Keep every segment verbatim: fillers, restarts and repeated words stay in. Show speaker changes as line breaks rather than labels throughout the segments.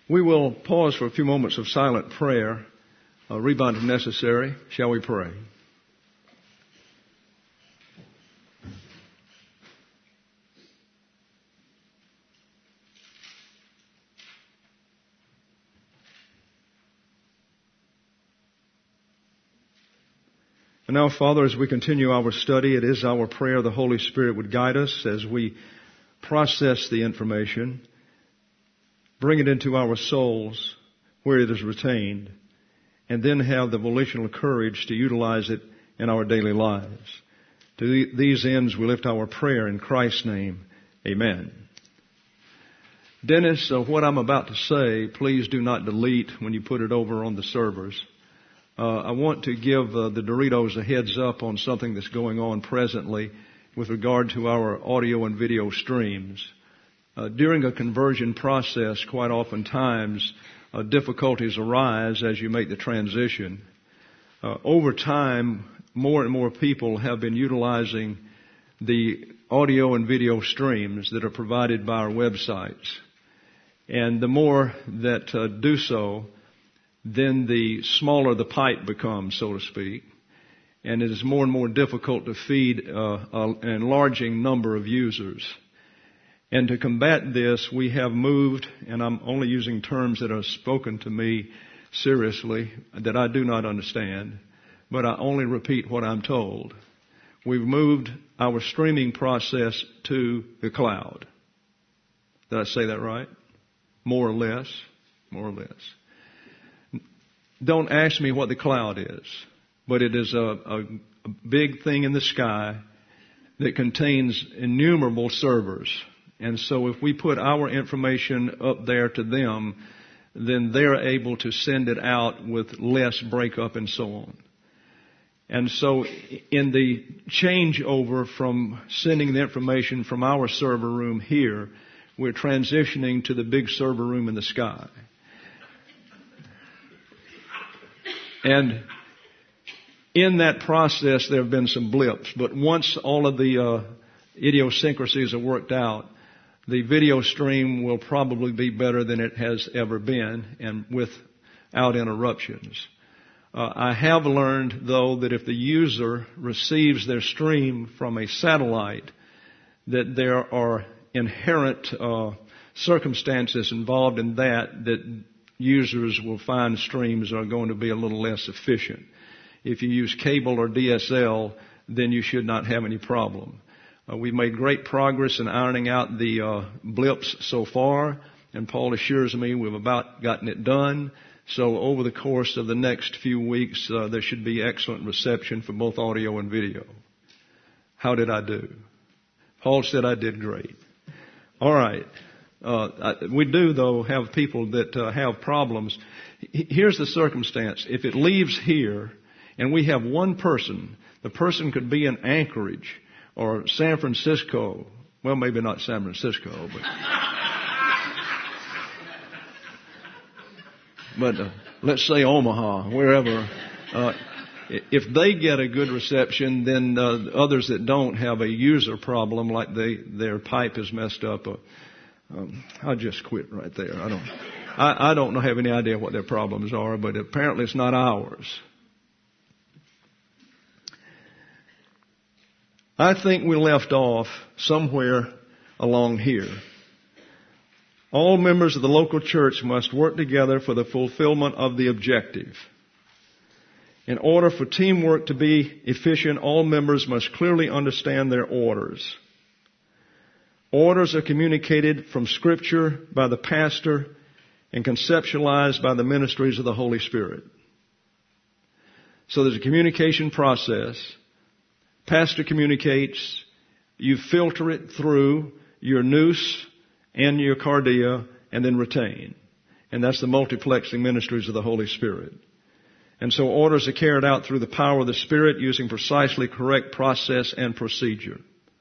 We will pause for a few moments of silent prayer. Uh, rebound if necessary. Shall we pray? And now, Father, as we continue our study, it is our prayer the Holy Spirit would guide us as we process the information, bring it into our souls where it is retained, and then have the volitional courage to utilize it in our daily lives. To these ends, we lift our prayer in Christ's name. Amen. Dennis, uh, what I'm about to say, please do not delete when you put it over on the servers. Uh, I want to give uh, the Doritos a heads up on something that's going on presently with regard to our audio and video streams. Uh, during a conversion process, quite oftentimes, uh, difficulties arise as you make the transition. Uh, over time, more and more people have been utilizing the audio and video streams that are provided by our websites. And the more that uh, do so, then the smaller the pipe becomes, so to speak. And it is more and more difficult to feed uh, an enlarging number of users. And to combat this, we have moved, and I'm only using terms that are spoken to me seriously, that I do not understand, but I only repeat what I'm told. We've moved our streaming process to the cloud. Did I say that right? More or less? More or less. Don't ask me what the cloud is, but it is a, a, a big thing in the sky that contains innumerable servers. And so if we put our information up there to them, then they're able to send it out with less breakup and so on. And so in the changeover from sending the information from our server room here, we're transitioning to the big server room in the sky. And in that process, there have been some blips. But once all of the uh, idiosyncrasies are worked out, the video stream will probably be better than it has ever been and without interruptions. Uh, I have learned, though, that if the user receives their stream from a satellite, that there are inherent uh, circumstances involved in that that users will find streams are going to be a little less efficient. If you use cable or D S L, then you should not have any problem. Uh, we've made great progress in ironing out the uh, blips so far, and Paul assures me we've about gotten it done. So over the course of the next few weeks, uh, there should be excellent reception for both audio and video. How did I do? Paul said I did great. All right. Uh, we do, though, have people that uh, have problems. Here's the circumstance. If it leaves here and we have one person, the person could be in Anchorage or San Francisco. Well, maybe not San Francisco, but but uh, let's say Omaha, wherever. Uh, if they get a good reception, then uh, others that don't have a user problem, like they their pipe is messed up. Uh, Um, I'll just quit right there. I don't, I, I don't have any idea what their problems are, but apparently it's not ours. I think we left off somewhere along here. All members of the local church must work together for the fulfillment of the objective. In order for teamwork to be efficient, all members must clearly understand their orders. Orders are communicated from Scripture by the pastor and conceptualized by the ministries of the Holy Spirit. So there's a communication process. Pastor communicates. You filter it through your nous and your cardia and then retain. And that's the multiplexing ministries of the Holy Spirit. And so orders are carried out through the power of the Spirit using precisely correct process and procedure.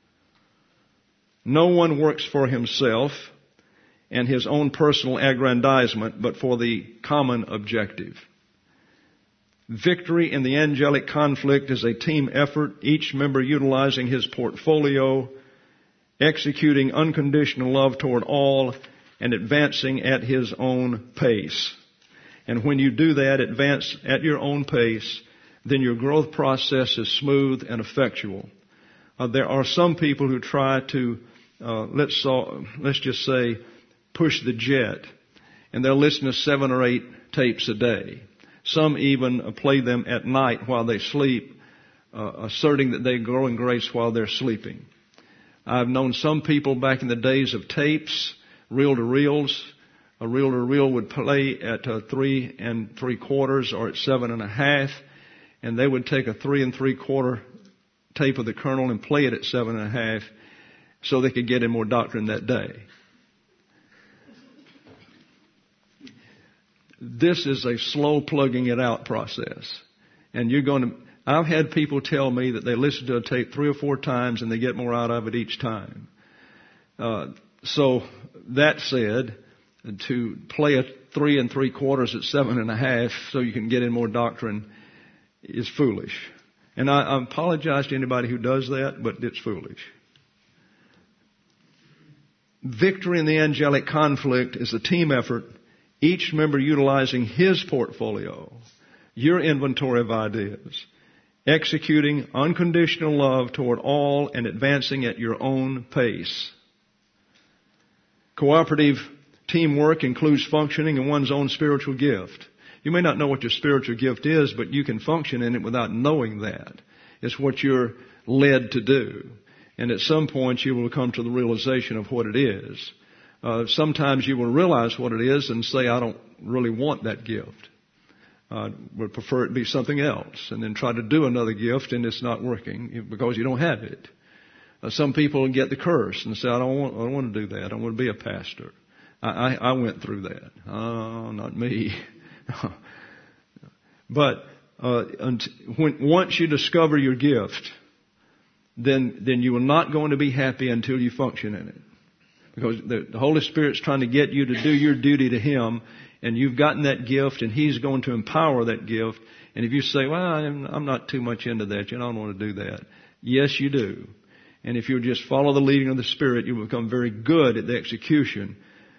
No one works for himself and his own personal aggrandizement, but for the common objective. Victory in the angelic conflict is a team effort, each member utilizing his portfolio, executing unconditional love toward all, and advancing at His own pace. And when you do that, advance at your own pace, then your growth process is smooth and effectual. Uh, there are some people who try to, uh, let's, uh, let's just say, push the jet, and they'll listen to seven or eight tapes a day. Some even uh, play them at night while they sleep, uh, asserting that they grow in grace while they're sleeping. I've known some people back in the days of tapes, reel-to-reels. A reel-to-reel would play at uh, three and three quarters or at seven and a half, and they would take a three and three quarter tape of the Colonel and play it at seven and a half so they could get in more doctrine that day. This is a slow plugging it out process. And you're going to, I've had people tell me that they listen to a tape three or four times and they get more out of it each time. Uh, so that said, to play a three and three quarters at seven and a half so you can get in more doctrine is foolish. And I, I apologize to anybody who does that, but it's foolish. Victory in the angelic conflict is a team effort, each member utilizing his portfolio, your inventory of ideas, executing unconditional love toward all and advancing at your own pace. Cooperative teamwork includes functioning in one's own spiritual gift. You may not know what your spiritual gift is, but you can function in it without knowing that. It's what you're led to do. And at some point you will come to the realization of what it is. Uh, sometimes you will realize what it is and say, I don't really want that gift. I would prefer it be something else. And then try to do another gift and it's not working because you don't have it. Uh, some people get the curse and say, I don't want, I don't want to do that. I don't want to be a pastor. I, I, I went through that. Oh, not me. But uh, when once you discover your gift, then then you are not going to be happy until you function in it, because the, the Holy Spirit's trying to get you to do your duty to Him, and you've gotten that gift, and He's going to empower that gift. And if you say, "Well, I'm, I'm not too much into that, you know, I don't want to do that," yes, you do. And if you'll just follow the leading of the Spirit, you will become very good at the execution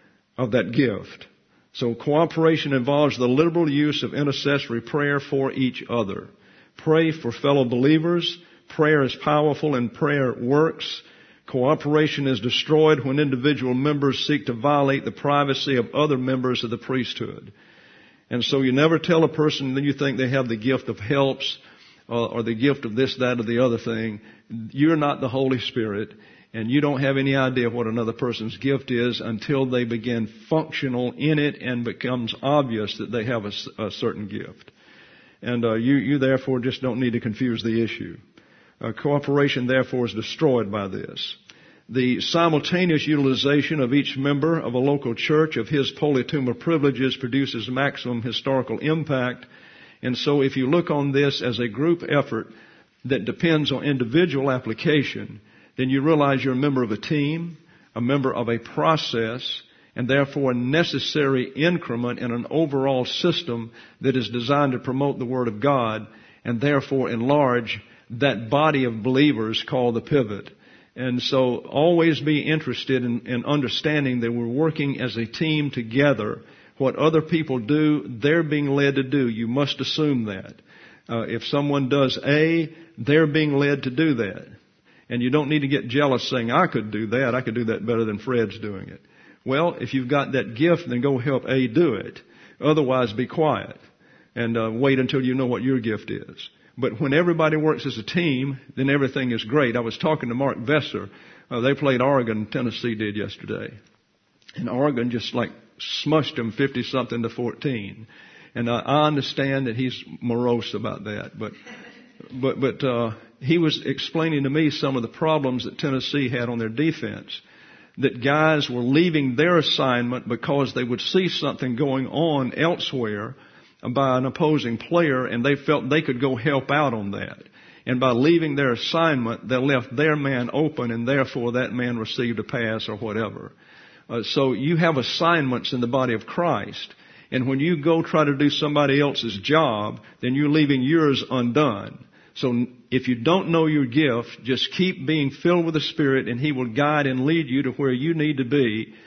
of that gift. So cooperation involves the liberal use of intercessory prayer for each other. Pray for fellow believers. Prayer is powerful and prayer works. Cooperation is destroyed when individual members seek to violate the privacy of other members of the priesthood. And so you never tell a person that you think they have the gift of helps uh, or the gift of this, that, or the other thing. You're not the Holy Spirit. And you don't have any idea what another person's gift is until they begin functional in it and becomes obvious that they have a, a certain gift. And uh, you, you therefore just don't need to confuse the issue. Uh, cooperation therefore is destroyed by this. The simultaneous utilization of each member of a local church of his polytuma privileges produces maximum historical impact. And so if you look on this as a group effort that depends on individual application, then you realize you're a member of a team, a member of a process, and therefore a necessary increment in an overall system that is designed to promote the Word of God and therefore enlarge that body of believers called the pivot. And so always be interested in, in understanding that we're working as a team together. What other people do, they're being led to do. You must assume that. Uh, if someone does A, they're being led to do that. And you don't need to get jealous saying, I could do that. I could do that better than Fred's doing it. Well, if you've got that gift, then go help A do it. Otherwise, be quiet and uh, wait until you know what your gift is. But when everybody works as a team, then everything is great. I was talking to Mark Vesser. Uh, they played Oregon, Tennessee did yesterday. And Oregon just like smushed them fifty-something to fourteen. And uh, I understand that he's morose about that. But, but, but, uh, he was explaining to me some of the problems that Tennessee had on their defense. That guys were leaving their assignment because they would see something going on elsewhere by an opposing player, and they felt they could go help out on that. And by leaving their assignment, they left their man open, and therefore that man received a pass or whatever. Uh, so you have assignments in the body of Christ. And when you go try to do somebody else's job, then you're leaving yours undone. So if you don't know your gift, just keep being filled with the Spirit, and He will guide and lead you to where you need to be.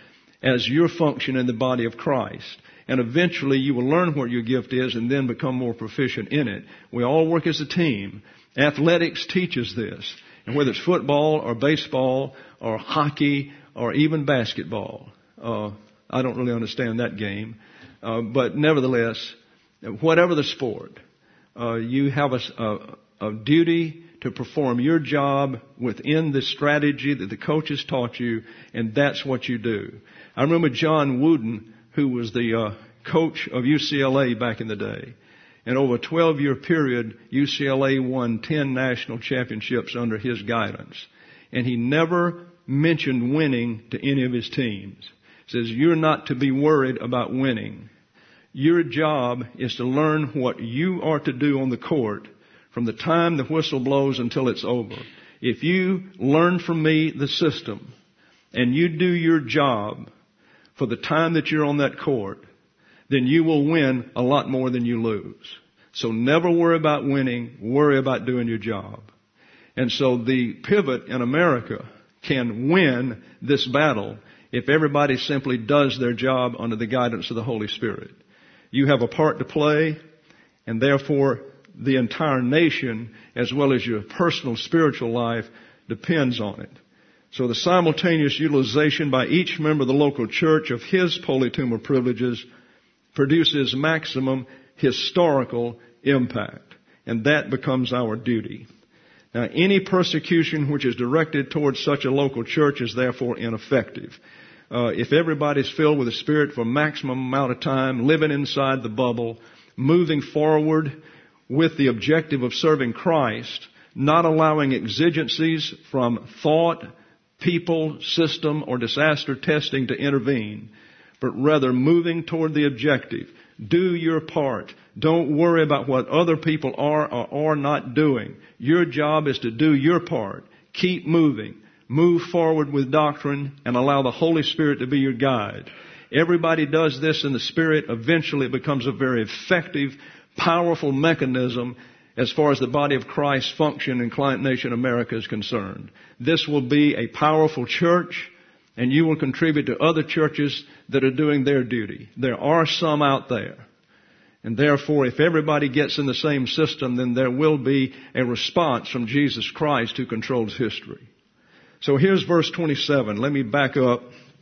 as your function in the body of Christ. And eventually you will learn what your gift is and then become more proficient in it. We all work as a team. Athletics teaches this. And whether it's football or baseball or hockey or even basketball, uh, I don't really understand that game. Uh, but nevertheless, whatever the sport, uh, you have a, a, a duty to perform your job within the strategy that the coach has taught you, and that's what you do. I remember John Wooden, who was the uh, coach of U C L A back in the day. And over a twelve-year period, U C L A won ten national championships under his guidance. And he never mentioned winning to any of his teams. He says, you're not to be worried about winning. Your job is to learn what you are to do on the court from the time the whistle blows until it's over. If you learn from me the system and you do your job for the time that you're on that court, then you will win a lot more than you lose. So never worry about winning, worry about doing your job. And so the pivot in America can win this battle if everybody simply does their job under the guidance of the Holy Spirit. You have a part to play, and therefore the entire nation, as well as your personal spiritual life, depends on it. So the simultaneous utilization by each member of the local church of his polytuma privileges produces maximum historical impact. And that becomes our duty. Now, any persecution which is directed towards such a local church is therefore ineffective. Uh, if everybody's filled with the Spirit for a maximum amount of time, living inside the bubble, moving forward with the objective of serving Christ, not allowing exigencies from thought, people, system, or disaster testing to intervene, but rather moving toward the objective. Do your part. Don't worry about what other people are or are not doing. Your job is to do your part. Keep moving. Move forward with doctrine and allow the Holy Spirit to be your guide. Everybody does this in the Spirit. Eventually it becomes a very effective, powerful mechanism as far as the body of Christ's function in Client Nation America is concerned. This will be a powerful church, and you will contribute to other churches that are doing their duty. There are some out there. And therefore, if everybody gets in the same system, then there will be a response from Jesus Christ who controls history. So here's verse twenty-seven. Let me back up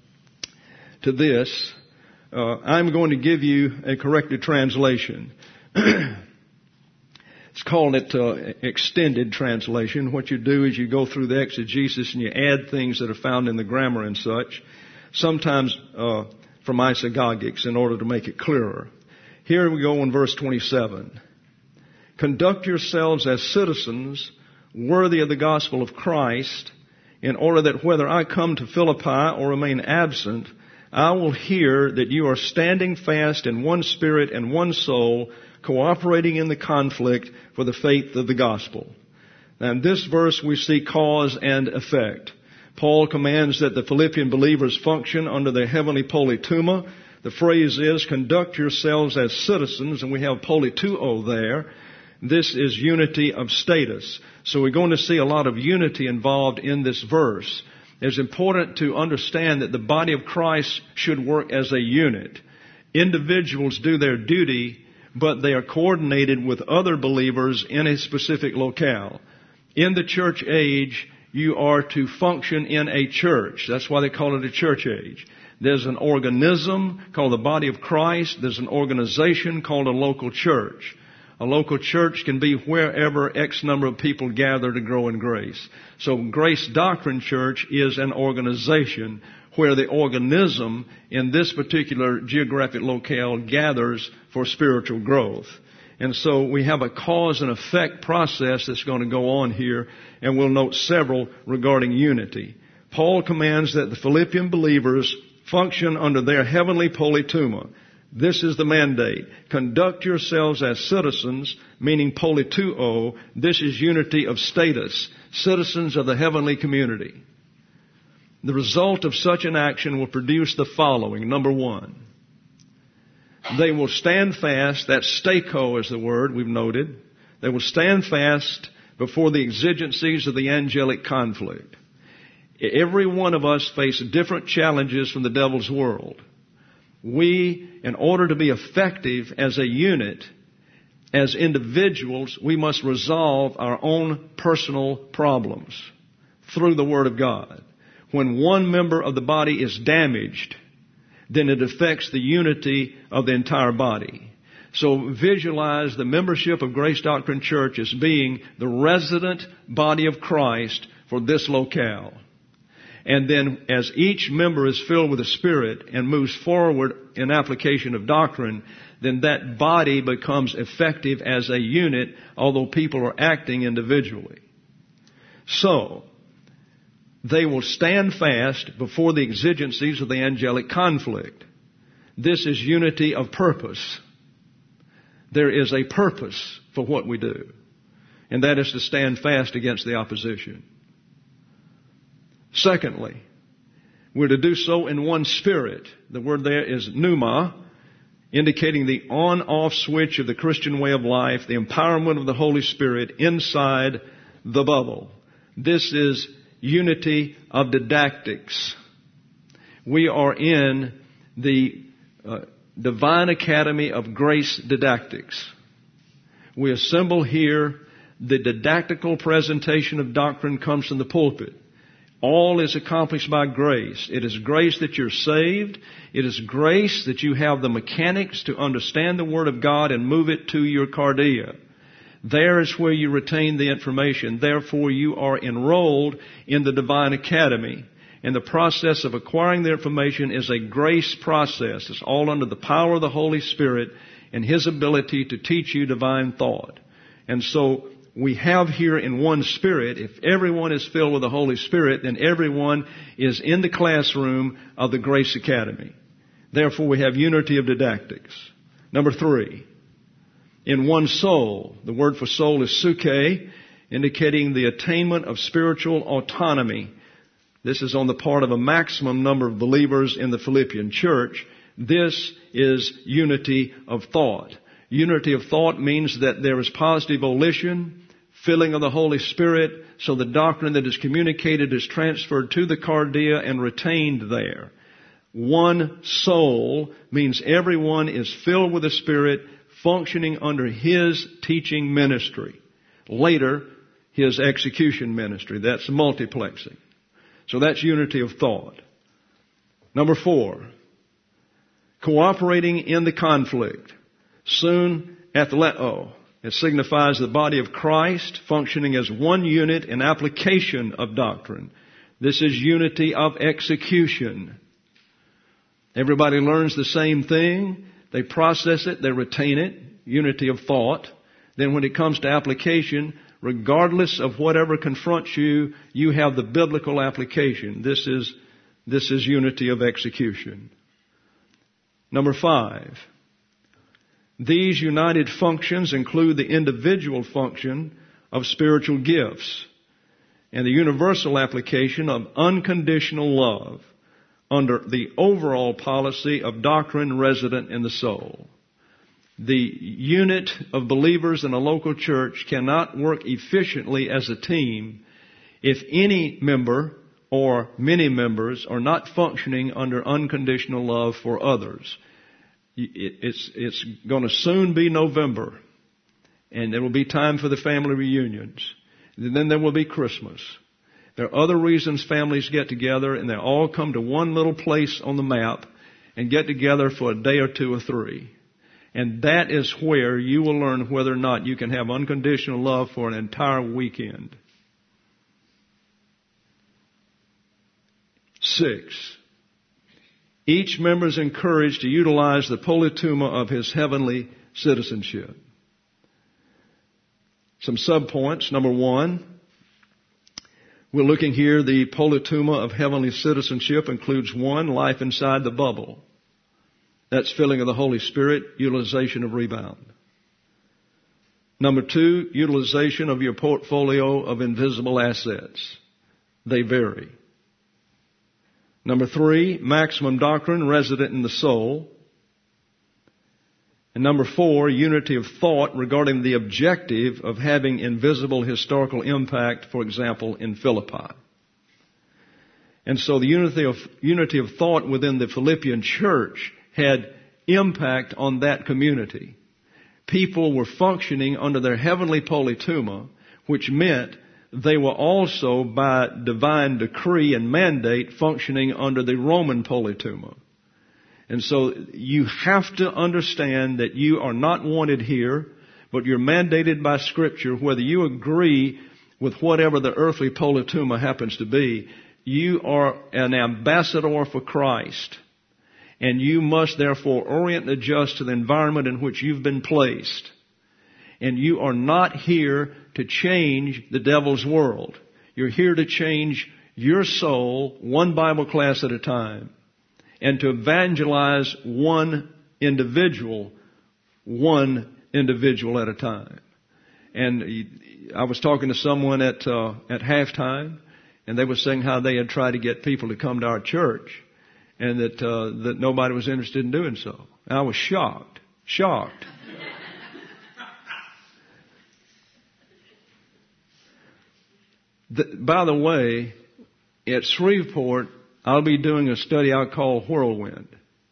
to this. Uh, I'm going to give you a corrected translation. It's called it uh, extended translation. What you do is you go through the exegesis and you add things that are found in the grammar and such, sometimes uh, from isagogics in order to make it clearer. Here we go in verse twenty-seven. Conduct yourselves as citizens worthy of the gospel of Christ, in order that whether I come to Philippi or remain absent, I will hear that you are standing fast in one spirit and one soul, cooperating in the conflict for the faith of the gospel. Now in this verse we see cause and effect. Paul commands that the Philippian believers function under their heavenly polytuma. The phrase is, conduct yourselves as citizens, and we have polytuo there. This is unity of status. So we're going to see a lot of unity involved in this verse. It's important to understand that the body of Christ should work as a unit. Individuals do their duty, but they are coordinated with other believers in a specific locale. In the church age, you are to function in a church. That's why they call it a church age. There's an organism called the body of Christ. There's an organization called a local church. A local church can be wherever X number of people gather to grow in grace. So Grace Doctrine Church is an organization where the organism in this particular geographic locale gathers for spiritual growth. And so we have a cause and effect process that's going to go on here, and we'll note several regarding unity. Paul commands that the Philippian believers function under their heavenly polytuma. This is the mandate. Conduct yourselves as citizens, meaning polytuo. This is unity of status, citizens of the heavenly community. The result of such an action will produce the following. Number one, they will stand fast. That's stako is the word we've noted. They will stand fast before the exigencies of the angelic conflict. Every one of us face different challenges from the devil's world. We, in order to be effective as a unit, as individuals, we must resolve our own personal problems through the Word of God. When one member of the body is damaged, then it affects the unity of the entire body. So visualize the membership of Grace Doctrine Church as being the resident body of Christ for this locale. And then as each member is filled with the Spirit and moves forward in application of doctrine, then that body becomes effective as a unit, although people are acting individually. So, they will stand fast before the exigencies of the angelic conflict. This is unity of purpose. There is a purpose for what we do, and that is to stand fast against the opposition. Secondly, we're to do so in one spirit. The word there is pneuma, indicating the on-off switch of the Christian way of life, the empowerment of the Holy Spirit inside the bubble. This is unity of didactics. We are in the uh, Divine Academy of Grace Didactics. We assemble here. The didactical presentation of doctrine comes from the pulpit. All is accomplished by grace. It is grace that you're saved. It is grace that you have the mechanics to understand the Word of God and move it to your cardia. There is where you retain the information. Therefore, you are enrolled in the Divine Academy. And the process of acquiring the information is a grace process. It's all under the power of the Holy Spirit and His ability to teach you divine thought. And so, we have here in one spirit, if everyone is filled with the Holy Spirit, then everyone is in the classroom of the Grace Academy. Therefore, we have unity of didactics. Number three, in one soul. The word for soul is suke, indicating the attainment of spiritual autonomy. This is on the part of a maximum number of believers in the Philippian church. This is unity of thought. Unity of thought means that there is positive volition, filling of the Holy Spirit, so the doctrine that is communicated is transferred to the cardia and retained there. One soul means everyone is filled with the Spirit, functioning under His teaching ministry. Later, His execution ministry. That's multiplexing. So that's unity of thought. Number four, cooperating in the conflict. Soon, athleo. It signifies the body of Christ functioning as one unit in application of doctrine. This is unity of execution. Everybody learns the same thing. They process it. They retain it. Unity of thought. Then when it comes to application, regardless of whatever confronts you, you have the biblical application. This is, this is unity of execution. Number five. These united functions include the individual function of spiritual gifts and the universal application of unconditional love under the overall policy of doctrine resident in the soul. The unit of believers in a local church cannot work efficiently as a team if any member or many members are not functioning under unconditional love for others. It's, it's going to soon be November, and there will be time for the family reunions. And then there will be Christmas. There are other reasons families get together, and they all come to one little place on the map and get together for a day or two or three. And that is where you will learn whether or not you can have unconditional love for an entire weekend. Six. Each member is encouraged to utilize the politeuma of his heavenly citizenship. Some subpoints. Number one, we're looking here, the politeuma of heavenly citizenship includes one, life inside the bubble. That's filling of the Holy Spirit, utilization of rebound. Number two, utilization of your portfolio of invisible assets. They vary. Number three, maximum doctrine resident in the soul. And number four, unity of thought regarding the objective of having invisible historical impact, for example, in Philippi. And so the unity of, unity of thought within the Philippian church had impact on that community. People were functioning under their heavenly politeuma, which meant they were also, by divine decree and mandate, functioning under the Roman politeuma. And so you have to understand that you are not wanted here, but you're mandated by Scripture, whether you agree with whatever the earthly politeuma happens to be. You are an ambassador for Christ. And you must therefore orient and adjust to the environment in which you've been placed. And you are not here to change the devil's world. You're here to change your soul one Bible class at a time. And to evangelize one individual, one individual at a time. And I was talking to someone at uh, at halftime, and they were saying how they had tried to get people to come to our church, and that uh, that nobody was interested in doing so. And I was shocked, shocked. the, by the way, at Shreveport, I'll be doing a study I call Whirlwind.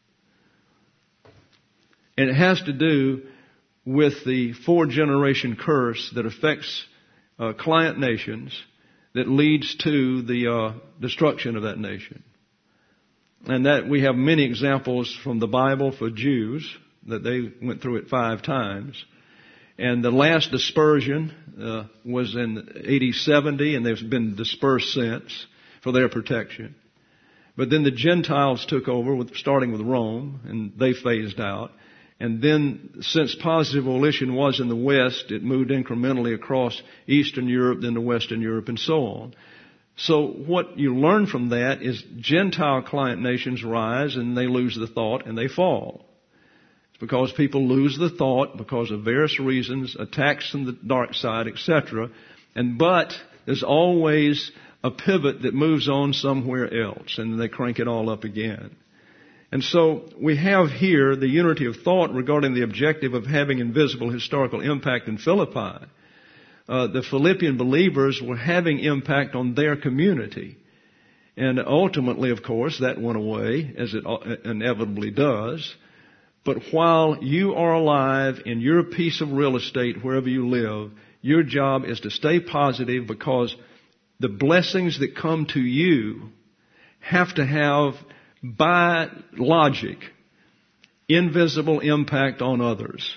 And it has to do with the four-generation curse that affects uh, client nations that leads to the uh, destruction of that nation. And that we have many examples from the Bible for Jews that they went through it five times. And the last dispersion uh, was in A D seventy, and they've been dispersed since for their protection. But then the Gentiles took over, with, starting with Rome, and they phased out. And then, since positive volition was in the West, it moved incrementally across Eastern Europe, then to Western Europe, and so on. So what you learn from that is Gentile client nations rise, and they lose the thought, and they fall. It's because people lose the thought because of various reasons, attacks from the dark side, et cetera. And but there's always a pivot that moves on somewhere else, and they crank it all up again. And so we have here the unity of thought regarding the objective of having invisible historical impact in Philippi. Uh, the Philippian believers were having impact on their community. And ultimately, of course, that went away, as it inevitably does. But while you are alive in your piece of real estate, wherever you live, your job is to stay positive, because the blessings that come to you have to have, by logic, invisible impact on others.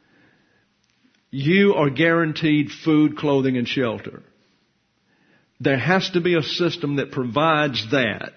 You are guaranteed food, clothing, and shelter. There has to be a system that provides that.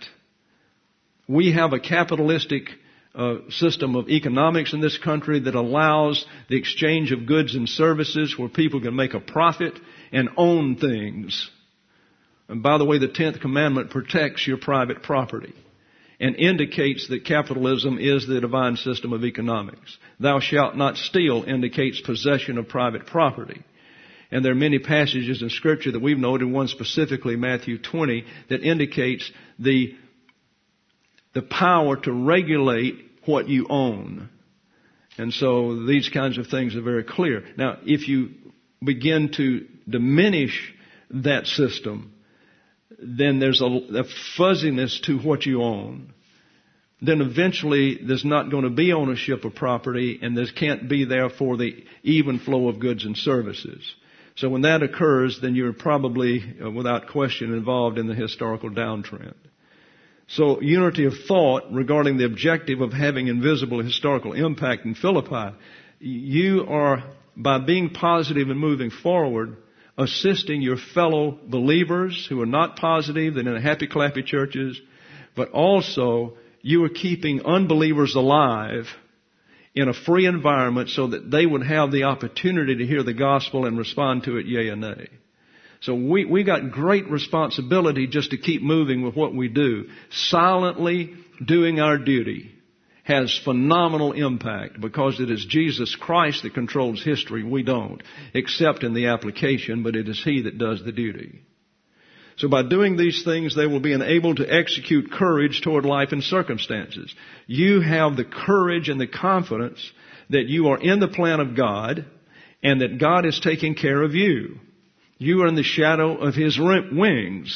We have a capitalistic uh, system of economics in this country that allows the exchange of goods and services where people can make a profit and own things. And by the way, the tenth commandment protects your private property and indicates that capitalism is the divine system of economics. Thou shalt not steal indicates possession of private property. And there are many passages in Scripture that we've noted, one specifically, Matthew twenty, that indicates the, the power to regulate what you own. And so these kinds of things are very clear. Now, if you begin to diminish that system, then there's a, a fuzziness to what you own. Then eventually there's not going to be ownership of property, and there can't be therefore the even flow of goods and services. So when that occurs, then you're probably, uh, without question, involved in the historical downtrend. So unity of thought regarding the objective of having invisible historical impact in Philippi, you are, by being positive and moving forward, assisting your fellow believers who are not positive, that are in happy clappy churches, but also you are keeping unbelievers alive in a free environment so that they would have the opportunity to hear the gospel and respond to it yea and nay. So we, we got great responsibility just to keep moving with what we do. Silently doing our duty has phenomenal impact, because it is Jesus Christ that controls history. We don't, except in the application, but it is He that does the duty. So by doing these things, they will be enabled to execute courage toward life and circumstances. You have the courage and the confidence that you are in the plan of God, and that God is taking care of you. You are in the shadow of His wings,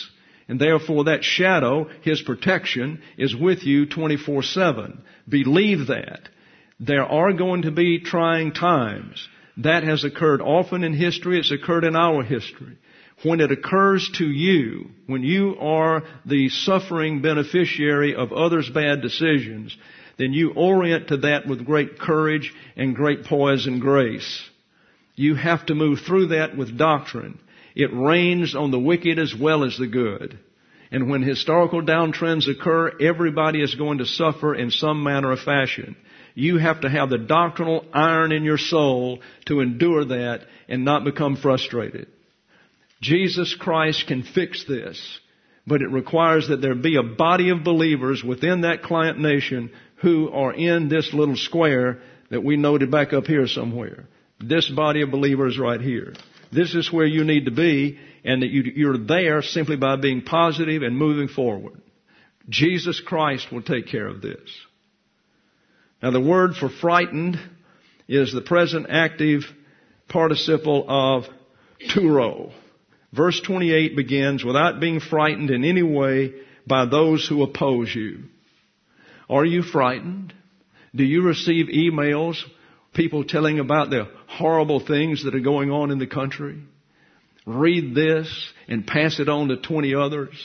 And therefore that shadow, His protection, is with you twenty-four seven. Believe that. There are going to be trying times. That has occurred often in history. It's occurred in our history. When it occurs to you, when you are the suffering beneficiary of others' bad decisions, then you orient to that with great courage and great poise and grace. You have to move through that with doctrine. It rains on the wicked as well as the good. And when historical downtrends occur, everybody is going to suffer in some manner or fashion. You have to have the doctrinal iron in your soul to endure that and not become frustrated. Jesus Christ can fix this, but it requires that there be a body of believers within that client nation who are in this little square that we noted back up here somewhere. This body of believers right here. This is where you need to be, and that you, you're there simply by being positive and moving forward. Jesus Christ will take care of this. Now the word for frightened is the present active participle of turo. Verse twenty-eight begins, without being frightened in any way by those who oppose you. Are you frightened? Do you receive emails, people telling about the horrible things that are going on in the country? Read this and pass it on to twenty others.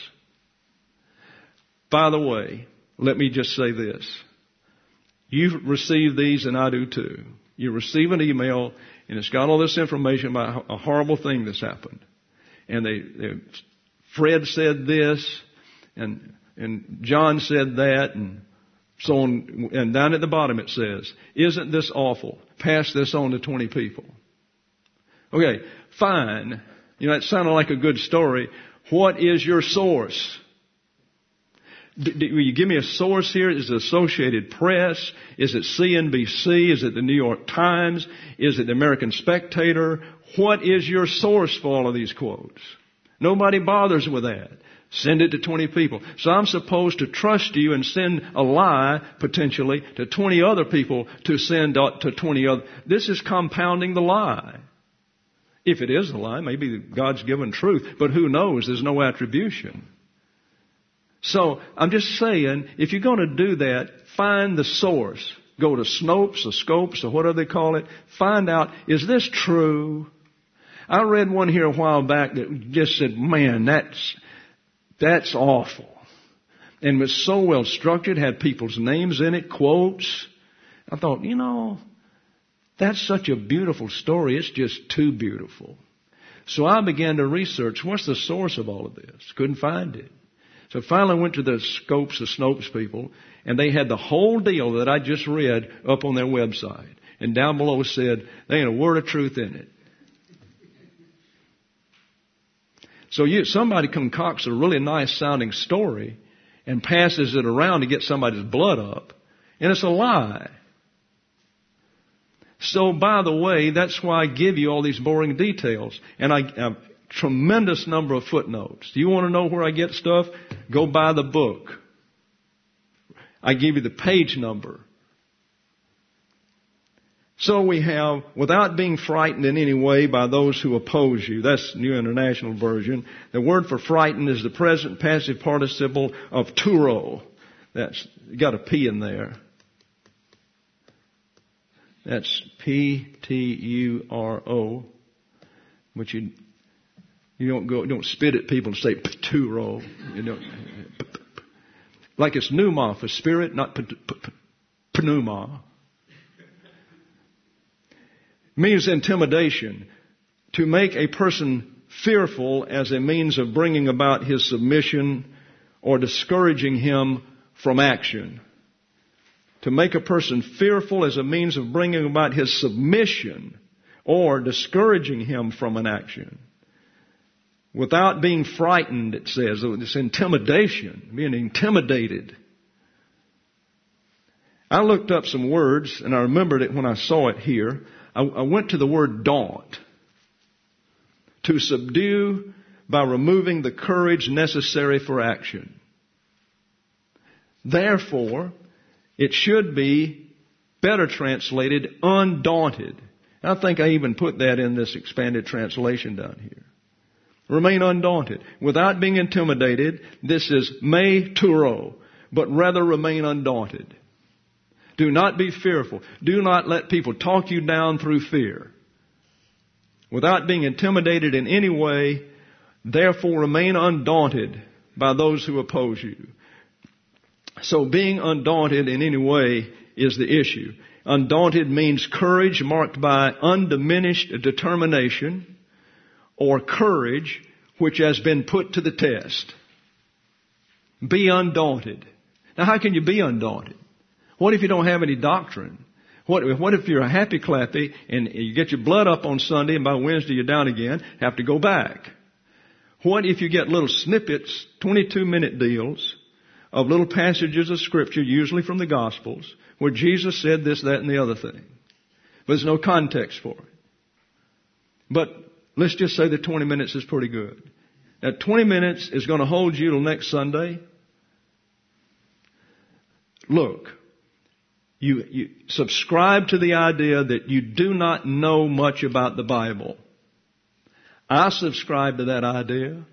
By the way, let me just say this. You receive these and I do too. You receive an email and it's got all this information about a horrible thing that's happened. And they, they Fred said this and, and John said that and so on. And down at the bottom it says, isn't this awful? Pass this on to twenty people. Okay, fine. You know, it sounded like a good story. What is your source? D- d- will you give me a source here? Is it Associated Press? Is it C N B C? Is it the New York Times? Is it the American Spectator? What is your source for all of these quotes? Nobody bothers with that. Send it to twenty people. So I'm supposed to trust you and send a lie, potentially, to twenty other people to send to twenty other. This is compounding the lie. If it is a lie, maybe God's given truth, but who knows? There's no attribution. So I'm just saying, if you're going to do that, find the source. Go to Snopes or Scopes or whatever they call it. Find out, is this true? I read one here a while back that just said, man, that's, that's awful. And it was so well structured, had people's names in it, quotes. I thought, you know, that's such a beautiful story. It's just too beautiful. So I began to research, what's the source of all of this? Couldn't find it. So finally I went to the Scopes, the Snopes people, and they had the whole deal that I just read up on their website. And down below said, there ain't a word of truth in it. So you, somebody concocts a really nice sounding story and passes it around to get somebody's blood up, and it's a lie. So by the way, that's why I give you all these boring details. And I have a tremendous number of footnotes. Do you want to know where I get stuff? Go buy the book. I give you the page number. So we have, without being frightened in any way by those who oppose you. That's New International Version. The word for frightened is the present passive participle of turo. That's got a P in there. That's P T U R O. But you you don't go don't spit at people and say pturo. You don't, like it's pneuma for spirit, not pneuma. Means intimidation. To make a person fearful as a means of bringing about his submission or discouraging him from action. To make a person fearful as a means of bringing about his submission or discouraging him from an action. Without being frightened, it says, this intimidation, being intimidated. I looked up some words and I remembered it when I saw it here. I, I went to the word daunt. To subdue by removing the courage necessary for action. Therefore, it should be better translated, undaunted. I think I even put that in this expanded translation down here. Remain undaunted. Without being intimidated, this is me turo, but rather remain undaunted. Do not be fearful. Do not let people talk you down through fear. Without being intimidated in any way, therefore remain undaunted by those who oppose you. So being undaunted in any way is the issue. Undaunted means courage marked by undiminished determination, or courage which has been put to the test. Be undaunted. Now how can you be undaunted? What if you don't have any doctrine? What, what if you're a happy clappy and you get your blood up on Sunday and by Wednesday you're down again, have to go back? What if you get little snippets, twenty-two minute deals of little passages of Scripture, usually from the Gospels, where Jesus said this, that, and the other thing, but there's no context for it. But let's just say that twenty minutes is pretty good. Now twenty minutes is going to hold you till next Sunday. Look, you, you subscribe to the idea that you do not know much about the Bible. I subscribe to that idea.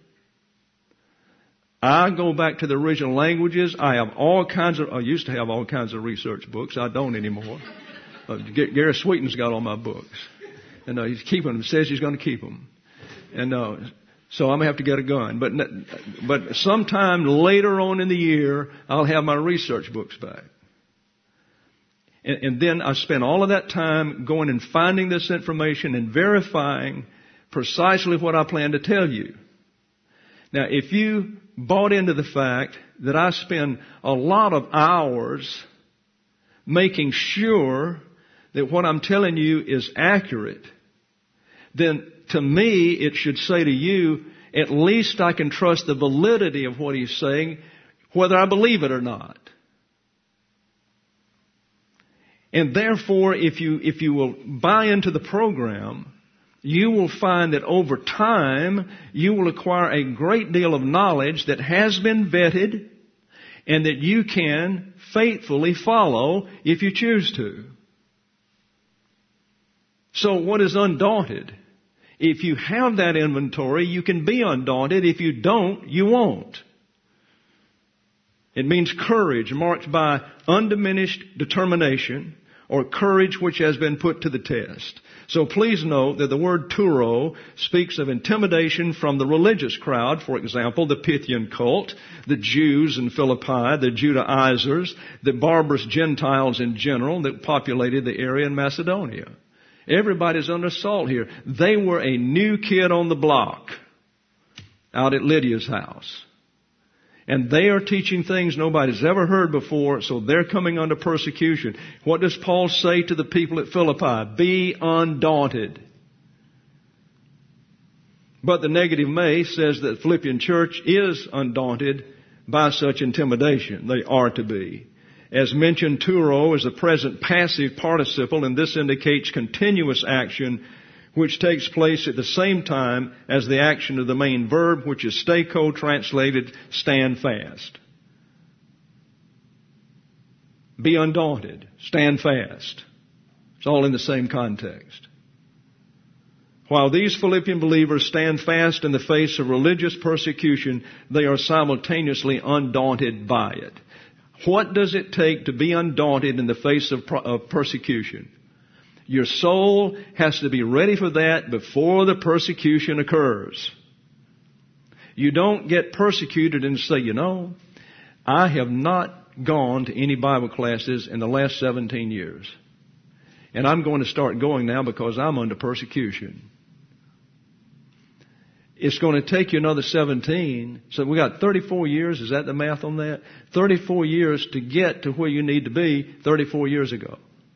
I go back to the original languages. I have all kinds of, I used to have all kinds of research books. I don't anymore. Uh, Gary Sweeten's got all my books. And uh, he's keeping them. He says he's going to keep them. And uh, so I'm going to have to get a gun. But but sometime later on in the year, I'll have my research books back. And, and then I spend all of that time going and finding this information and verifying precisely what I plan to tell you. Now, if you bought into the fact that I spend a lot of hours making sure that what I'm telling you is accurate, then to me it should say to you, at least I can trust the validity of what he's saying, whether I believe it or not. And therefore, if you, if you will buy into the program, you will find that over time, you will acquire a great deal of knowledge that has been vetted and that you can faithfully follow if you choose to. So what is undaunted? If you have that inventory, you can be undaunted. If you don't, you won't. It means courage marked by undiminished determination, or courage which has been put to the test. So please note that the word turo speaks of intimidation from the religious crowd, for example, the Pythian cult, the Jews in Philippi, the Judaizers, the barbarous Gentiles in general that populated the area in Macedonia. Everybody's under assault here. They were a new kid on the block out at Lydia's house. And they are teaching things nobody's ever heard before, so they're coming under persecution. What does Paul say to the people at Philippi? Be undaunted. But the negative May says that the Philippian church is undaunted by such intimidation. They are to be. As mentioned, turo is a present passive participle, and this indicates continuous action which takes place at the same time as the action of the main verb, which is stako, translated stand fast. Be undaunted. Stand fast. It's all in the same context. While these Philippian believers stand fast in the face of religious persecution, they are simultaneously undaunted by it. What does it take to be undaunted in the face of, of persecution? Your soul has to be ready for that before the persecution occurs. You don't get persecuted and say, you know, I have not gone to any Bible classes in the last seventeen years. And I'm going to start going now because I'm under persecution. It's going to take you another seventeen. So we got thirty-four years. Is that the math on that? thirty-four years to get to where you need to be thirty-four years ago.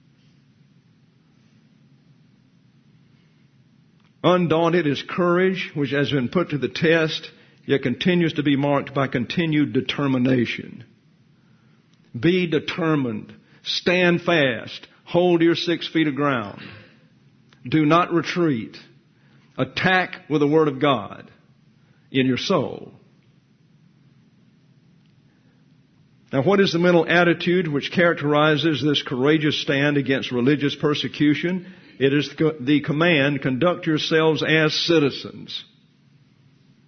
Undaunted is courage, which has been put to the test, yet continues to be marked by continued determination. Be determined. Stand fast. Hold your six feet of ground. Do not retreat. Attack with the Word of God in your soul. Now, what is the mental attitude which characterizes this courageous stand against religious persecution? It is the command, conduct yourselves as citizens.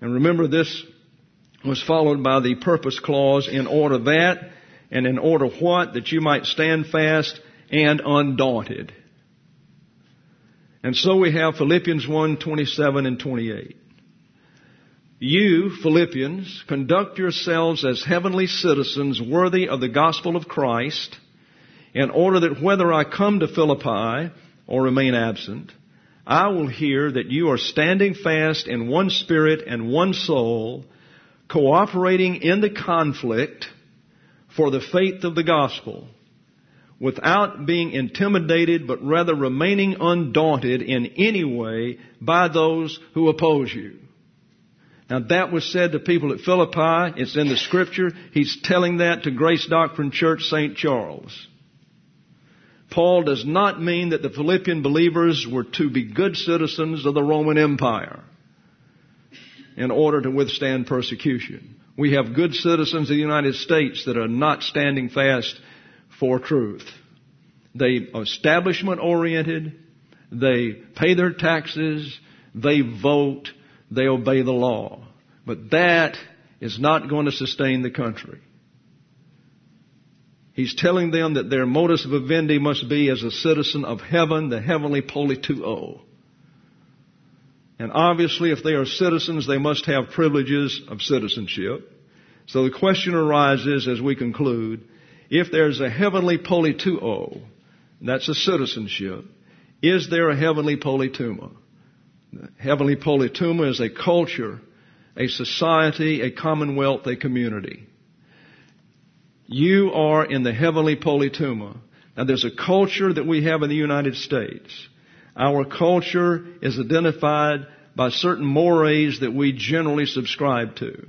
And remember, this was followed by the purpose clause, in order that, and in order what? That you might stand fast and undaunted. And so we have Philippians one, twenty-seven and twenty-eight. You, Philippians, conduct yourselves as heavenly citizens worthy of the gospel of Christ, in order that whether I come to Philippi or remain absent, I will hear that you are standing fast in one spirit and one soul, cooperating in the conflict for the faith of the gospel, without being intimidated, but rather remaining undaunted in any way by those who oppose you. Now that was said to people at Philippi. It's in the Scripture. He's telling that to Grace Doctrine Church, Saint Charles. Paul does not mean that the Philippian believers were to be good citizens of the Roman Empire in order to withstand persecution. We have good citizens of the United States that are not standing fast for truth. They are establishment oriented. They pay their taxes. They vote. They obey the law. But that is not going to sustain the country. He's telling them that their modus vivendi must be as a citizen of heaven, the heavenly politeuo. And obviously, if they are citizens, they must have privileges of citizenship. So the question arises as we conclude, if there's a heavenly politeuo, that's a citizenship, is there a heavenly politeuma? Heavenly politeuma is a culture, a society, a commonwealth, a community. You are in the heavenly politeuma. Now there's a culture that we have in the United States. Our culture is identified by certain mores that we generally subscribe to.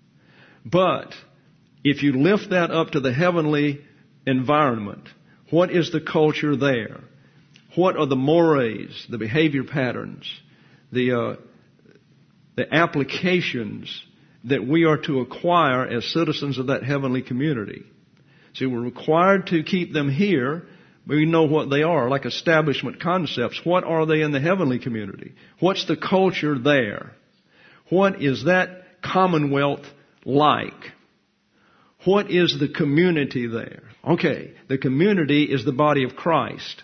But if you lift that up to the heavenly environment, what is the culture there? What are the mores, the behavior patterns, the uh, the applications that we are to acquire as citizens of that heavenly community? See, we're required to keep them here, but we know what they are, like establishment concepts. What are they in the heavenly community? What's the culture there? What is that commonwealth like? What is the community there? Okay, the community is the body of Christ.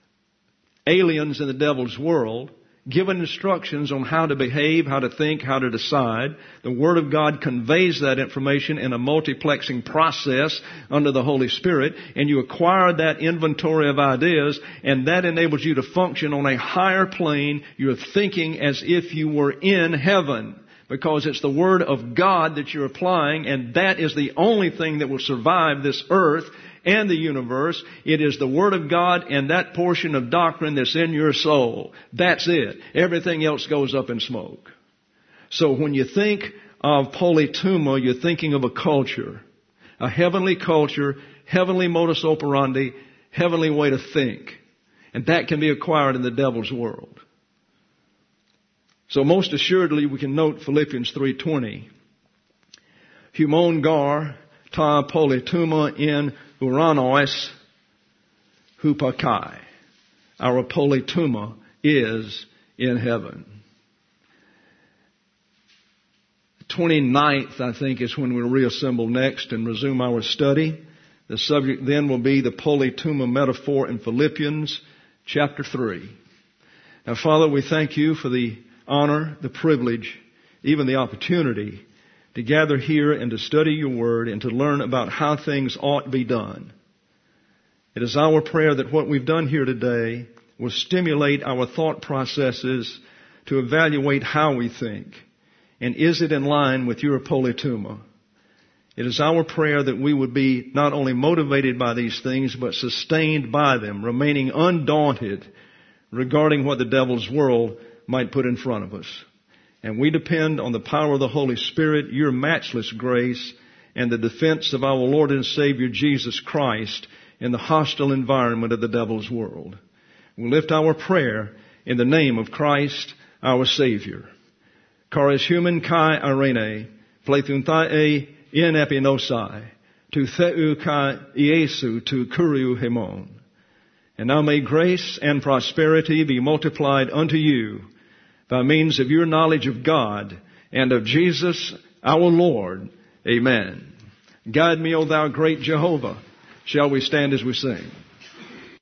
Aliens in the devil's world, given instructions on how to behave, how to think, how to decide. The Word of God conveys that information in a multiplexing process under the Holy Spirit, and you acquire that inventory of ideas, and that enables you to function on a higher plane. You're thinking as if you were in heaven, because it's the Word of God that you're applying, and that is the only thing that will survive this earth and the universe. It is the Word of God and that portion of doctrine that's in your soul. That's it. Everything else goes up in smoke. So when you think of politeuma, you're thinking of a culture, a heavenly culture, heavenly modus operandi, heavenly way to think. And that can be acquired in the devil's world. So most assuredly we can note Philippians three twenty. Humon gar ta politeuma in uranos hupakai. Our politeuma is in heaven. twenty-ninth, I think, is when we'll reassemble next and resume our study. The subject then will be the politeuma metaphor in Philippians chapter three. Now, Father, we thank you for the honor, the privilege, even the opportunity to gather here and to study your word and to learn about how things ought to be done. It is our prayer that what we've done here today will stimulate our thought processes to evaluate how we think. And is it in line with your politeuma? It is our prayer that we would be not only motivated by these things, but sustained by them, remaining undaunted regarding what the devil's world might put in front of us. And we depend on the power of the Holy Spirit, your matchless grace, and the defense of our Lord and Savior Jesus Christ in the hostile environment of the devil's world. We lift our prayer in the name of Christ, our Savior. Charis human kai arene, pleithuntae in epinosai, tu theu kai Iesu tu kuriu hemon. And now may grace and prosperity be multiplied unto you by means of your knowledge of God and of Jesus our Lord. Amen. Guide me, O thou great Jehovah. Shall we stand as we sing?